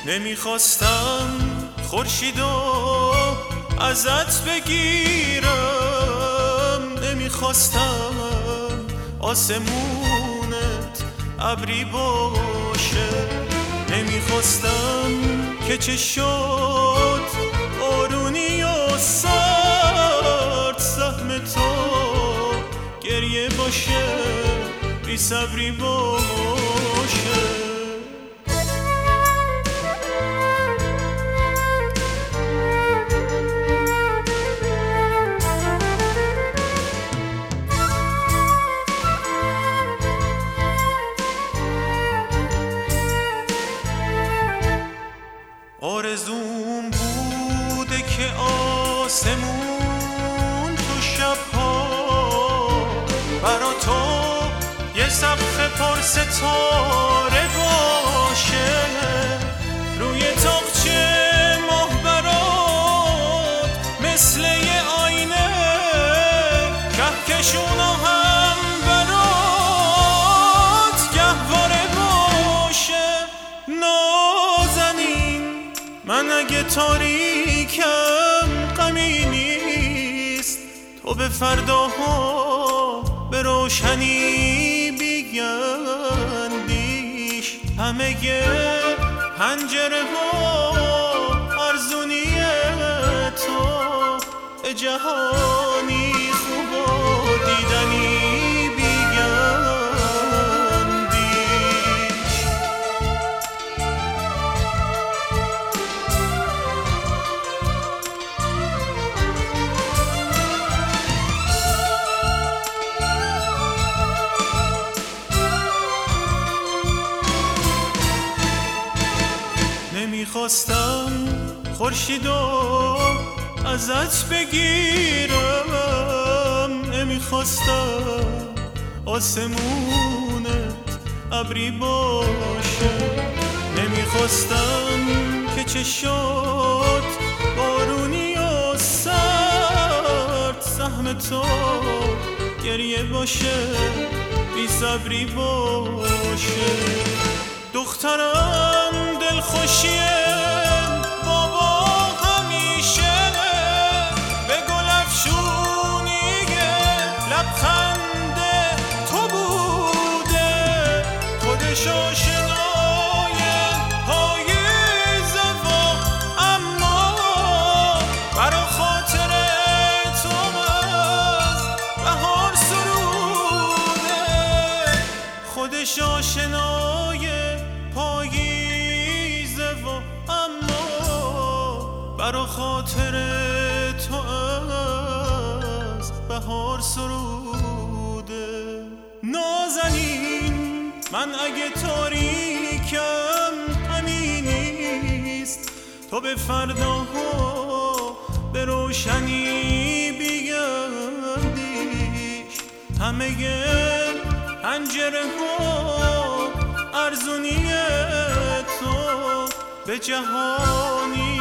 نمیخواستم خورشیدو ازت بگیرم، نمیخواستم آسمونت ابری باشه، نمیخواستم که چه شد بارونی و سرد سهم تو گریه باشه، بی صبری باشه. آرزوم بوده که آسمون تو شبها برا تو یه سقف پر ستاره باشه، روی تاقچه ماه برات مثل یه آینه، کهکشونا هم برات گهواره باشه. من اگه تاریکم غمی نیست، تو به فرداها به روشنی بیاندیش، همه پنجره ها ارزونی تو به جهانی خوب و دیدنی نمیخواستم خورشیدو ازت بگیرم، نمیخواستم آسمونت ابری باشه، نمیخواستم که چه شد بارونی و سرد سهم تو گریه باشه، بی صبری باشه. دخترم دلخوشیه بابا همیشه به گل افشونی لبخند تو بوده، خودش آشنای پاییزه و اما برا خاطر تو از بهار سروده، خودش آشنای پاییزه و اما برا خاطر تو از بهار سروده. نازنین من اگه تاریکم غمی نیست، تو به فرداها به روشنی بیاندیش، همه پنجره ها ارزونی تو به جهانی